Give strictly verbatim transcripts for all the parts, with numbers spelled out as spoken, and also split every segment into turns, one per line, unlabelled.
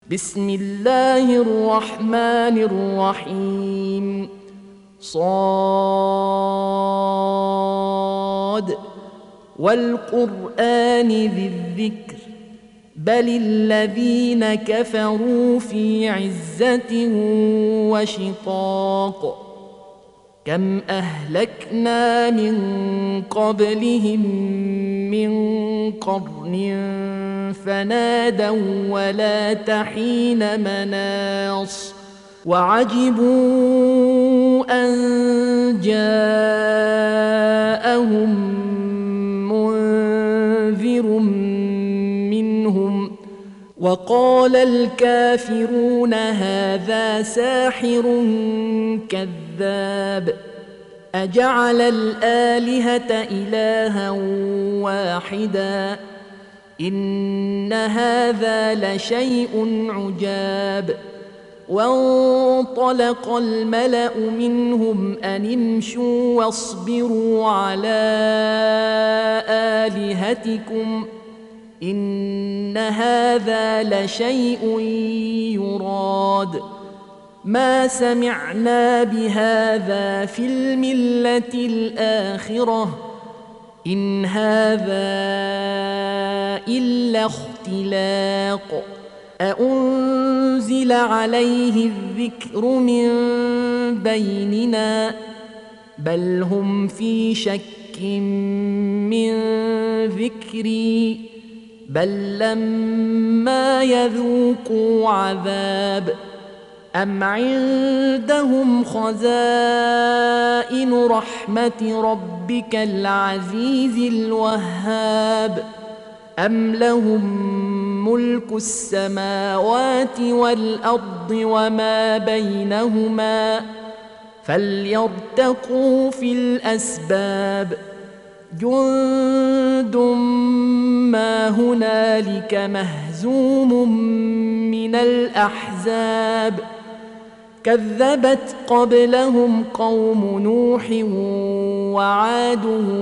بسم الله الرحمن الرحيم. صاد والقرآن ذي الذكر بل الذين كفروا في عزة وشقاق. كم أهلكنا من قبلهم من قرن فنادوا ولا تحين مناص وعجبوا أن جاءهم منذر منهم وقال الكافرون هذا ساحر كذاب أجعل الآلهة إلها واحدا إن هذا لشيء عجاب. وانطلق الملأ منهم أن امشوا واصبروا على آلهتكم إن هذا لشيء يراد ما سمعنا بهذا في الملة الآخرة إن هذا إلا اختلاق أأنزل عليه الذكر من بيننا بل هم في شك من ذكري بل لما يذوقوا عذاب أم عندهم خزائن رحمة ربك العزيز الوهاب أم لهم ملك السماوات والأرض وما بينهما فليرتقوا في الأسباب. جند ما هنالك مهزوم من الأحزاب كذبت قبلهم قوم نوح وعاد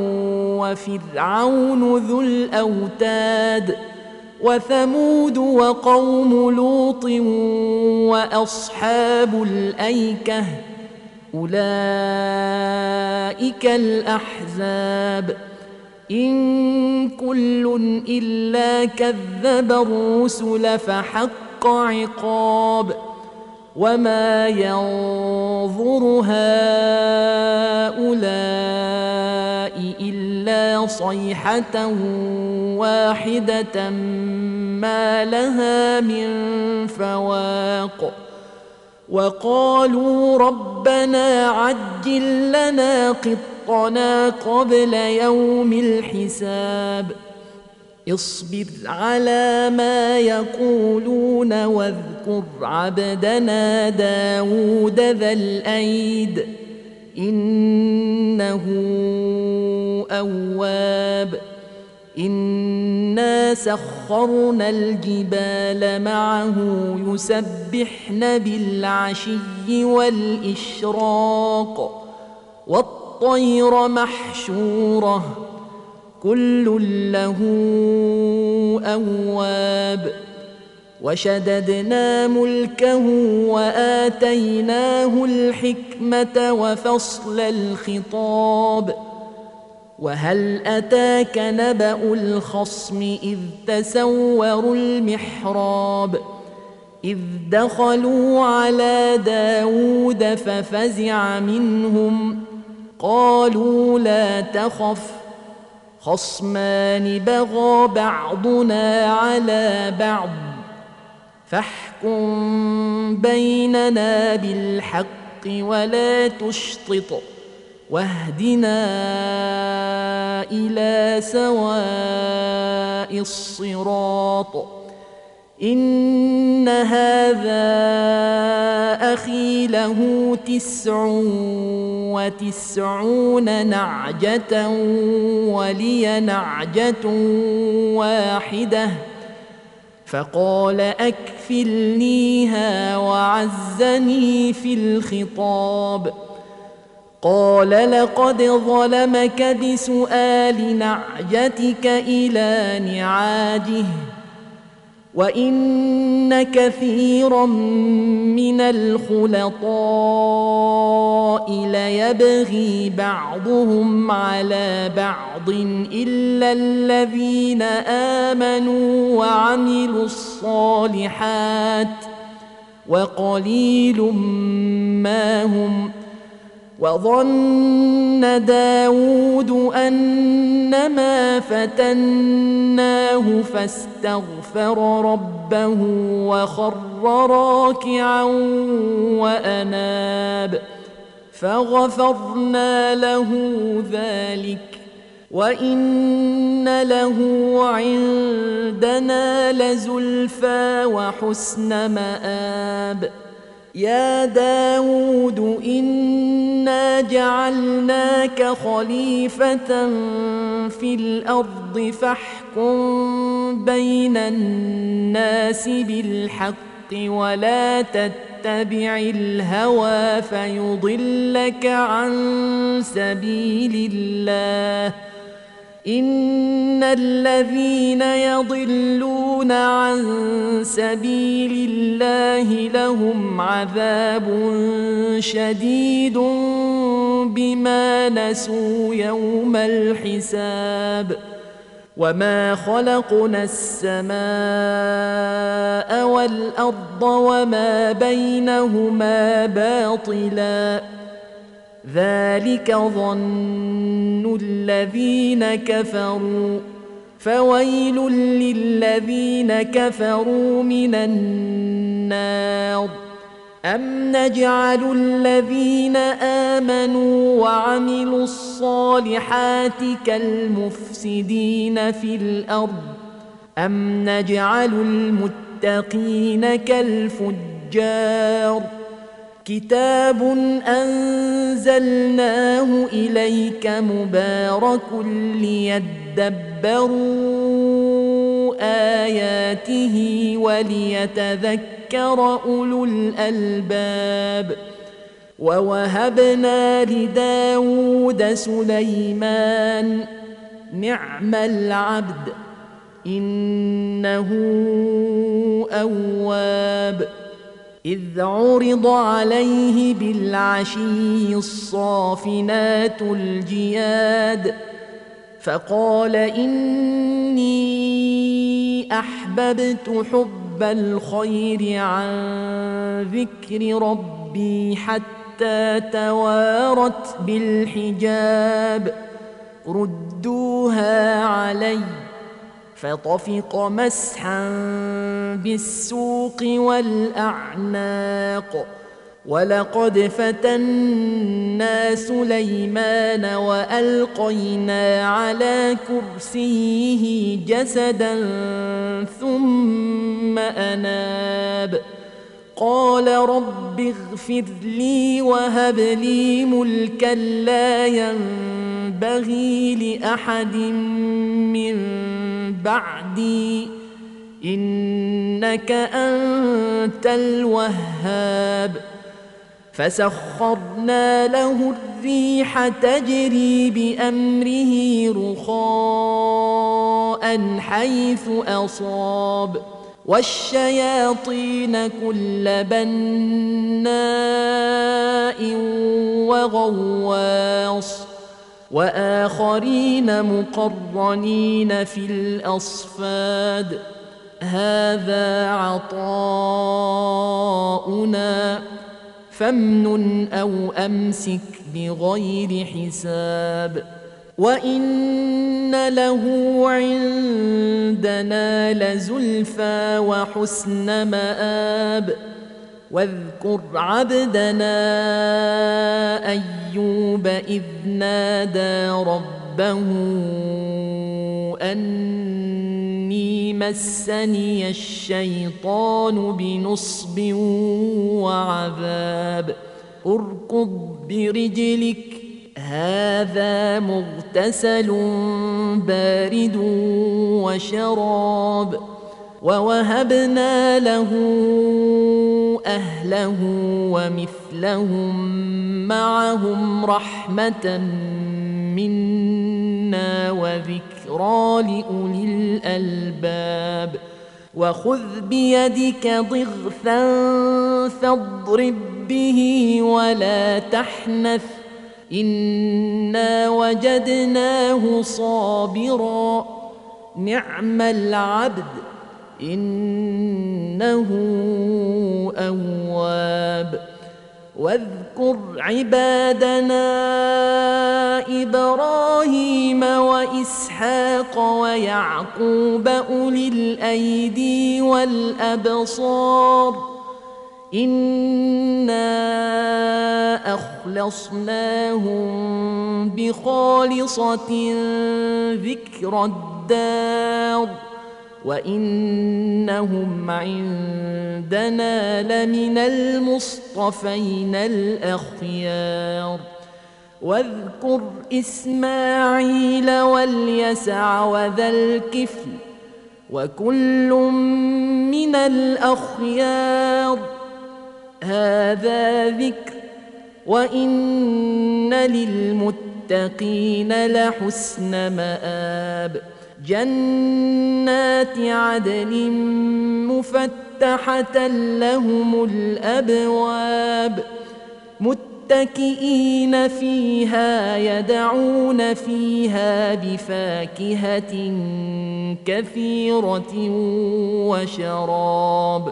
وفرعون ذو الأوتاد وثمود وقوم لوط وأصحاب الأيكة أولئك الأحزاب إن كل إلا كذب الرسل فحق عقاب وما ينظر هؤلاء إلا صيحة واحدة ما لها من فواق وقالوا ربنا عجل لنا قطنا قبل يوم الحساب اصبر على ما يقولون واذكر عبدنا داود ذا الأيد إنه أواب إنا سخرنا الجبال معه يسبحن بالعشي والإشراق والطير محشورة كل له أواب وشددنا ملكه وآتيناه الحكمة وفصل الخطاب وهل أتاك نبأ الخصم إذ تسوروا المحراب إذ دخلوا على داود ففزع منهم قالوا لا تخف خصمان بغى بعضنا على بعض فاحكم بيننا بالحق ولا تشطط واهدنا إلى سواء الصراط إن هذا أخي له تسع وتسعون نعجة ولي نعجة واحدة فقال أكفلنيها وعزني في الخطاب قال لقد ظلمك بسؤال نعجتك إلى نعاجه وإن كثيرا من الخلطاء ليبغي بعضهم على بعض إلا الذين آمنوا وعملوا الصالحات وقليل ما هم. وظن داود أنما فتناه فاستغفر ربه وخر راكعا وأناب فغفرنا له ذلك وإن له عندنا لزلفى وحسن مآب. يا داود إنا جعلناك خليفة في الأرض فاحكم بين الناس بالحق ولا تتبع الهوى فيضلك عن سبيل الله. إن الذين يضلون عن سبيل الله لهم عذاب شديد بما نسوا يوم الحساب. وما خلقنا السماء والأرض وما بينهما باطلاً ذلك ظن الذين كفروا فويل للذين كفروا من النار. أم نجعل الذين آمنوا وعملوا الصالحات كالمفسدين في الأرض أم نجعل المتقين كالفجار. كتاب أنزلناه إليك مبارك ليدبروا آياته وليتذكر أولو الألباب. ووهبنا لداود سليمان نعم العبد إنه أواب. إذ عرض عليه بالعشي الصافنات الجياد فقال إني أحببت حب الخير عن ذكر ربي حتى توارت بالحجاب ردوها علي فطفق مسحا بالسوق والأعناق. ولقد فتنا سليمان وألقينا على كرسيه جسدا ثم أناب قال رب اغفر لي وهب لي ملكا لا ينبغي لأحد من بعدي إنك أنت الوهاب. فسخرنا له الريح تجري بأمره رخاء حيث أصاب والشياطين كل بناء وغواص وآخرين مقرنين في الأصفاد هذا عطاؤنا فامنن أو أمسك بغير حساب. وإن له عندنا لزلفى وحسن مآب. واذكر عبدنا أيوب إذ نادى ربه أني مسني الشيطان بنصب وعذاب اركض برجلك هذا مغتسل بارد وشراب. ووهبنا له أهله ومثلهم معهم رحمة منا وذكرى لأولي الألباب. وخذ بيدك ضغثا فاضرب به ولا تحنث إنا وجدناه صابرا نعم العبد إنه أواب واذكر عبادنا إبراهيم وإسحاق ويعقوب أولي الأيدي والأبصار إنا أخلصناهم بخالصة ذكر الدار وإنهم عندنا لمن المصطفين الأخيار واذكر إسماعيل واليسع وذا الكفل وكل من الأخيار هذا ذكر وإن للمتقين لحسن مآب جنات عدن مفتحة لهم الأبواب متكئين فيها يدعون فيها بفاكهة كثيرة وشراب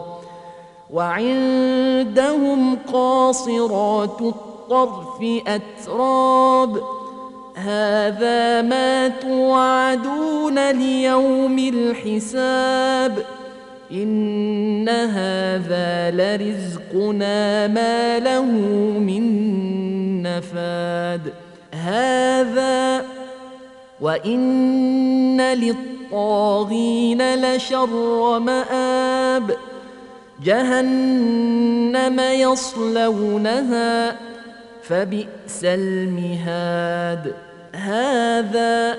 وعندهم قاصرات الطرف أتراب هذا ما توعدون ليوم الحساب إن هذا لرزقنا ما له من نفاد هذا وإن للطاغين لشر مآب جهنم يصلونها فبئس المهاد هذا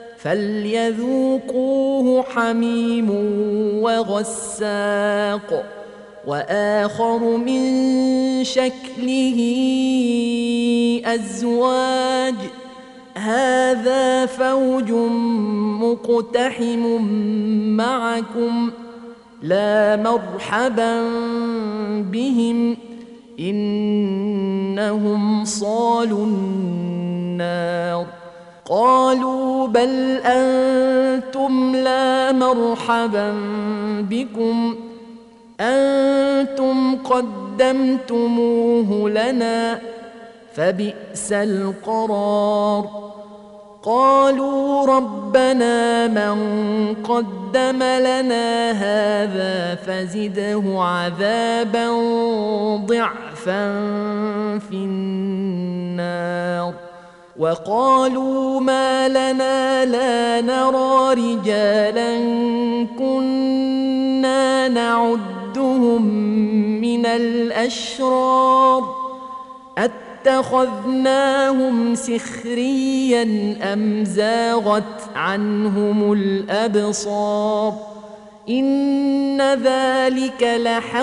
فليذوقوه حميم وغساق وآخر من شكله أزواج هذا فوج مقتحم معكم لا مرحبا بهم إنهم صالوا النار قالوا بل أنتم لا مرحبا بكم أنتم قدمتموه لنا فبئس القرار قالوا ربنا من قدم لنا هذا فزده عذابا ضعفا في النار وقالوا ما لنا لا نرى رجالا كنا نعدهم من الأشرار اتخذناهم سخريا أم زاغت عنهم الأبصار إن ذلك لحق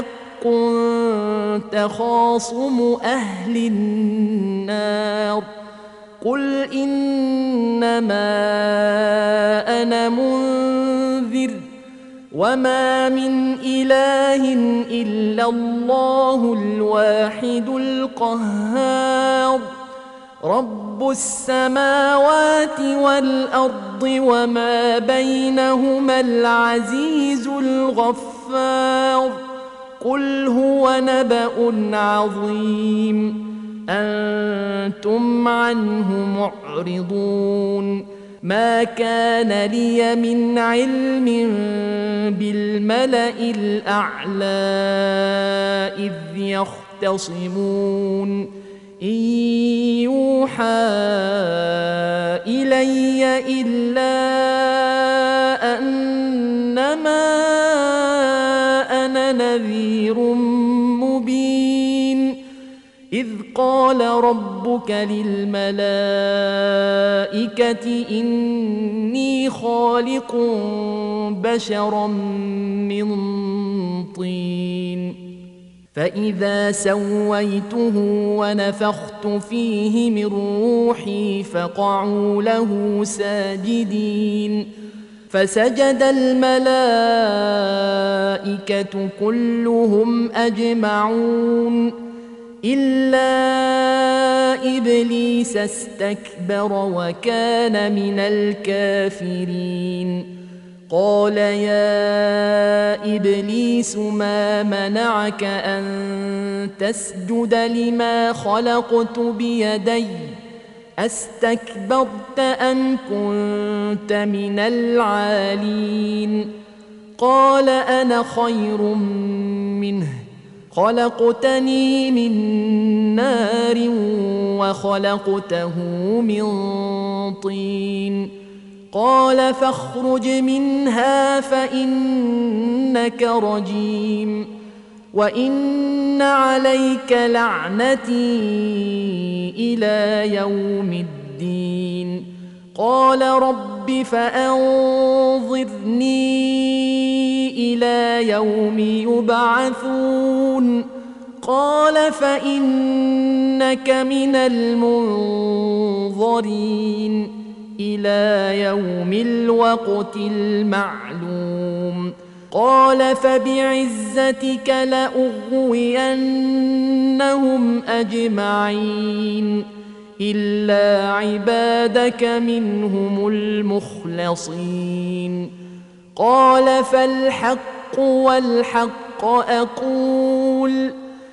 تخاصم أهل النار قل إنما أنا منذر وما من إله إلا الله الواحد القهار رب السماوات والأرض وما بينهما العزيز الغفار قل هو نبأ عظيم أنتم عنه معرضون ما كان لي من علم بالملأ الأعلى إذ يختصمون إن يوحى إلي إلا أنما أنا نذير مبين إذ قال ربك للملائكة إني خالق بشرا من طين فإذا سويته ونفخت فيه من روحي فقعوا له ساجدين فسجد الملائكة كلهم أجمعون إلا إبليس استكبر وكان من الكافرين قال يا إبليس ما منعك أن تسجد لما خلقت بيدي أستكبرت أم كنت من العالين قال أنا خير منه خلقتني من نار وخلقته من طين قال فاخرج منها فإنك رجيم وإن عليك لعنتي إلى يوم الدين قال رب فأنظرني إلى يوم يبعثون قال فإنك من المنظرين إلى يوم الوقت المعلوم قال فبعزتك لأغوينهم أجمعين إلا عبادك منهم المخلصين قال فالحق والحق أقول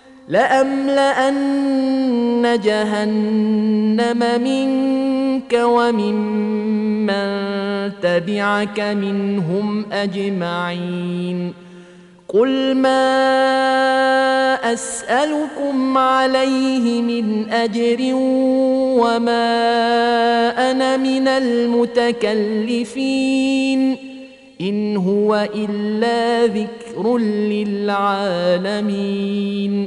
لأملأن جهنم منك وممن تبعك منهم أجمعين قل ما أسألكم عليه من أجر وما أنا من المتكلفين إن هو إلا ذكر للعالمين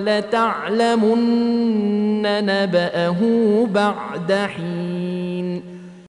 ولتعلمن نبأه بعد حين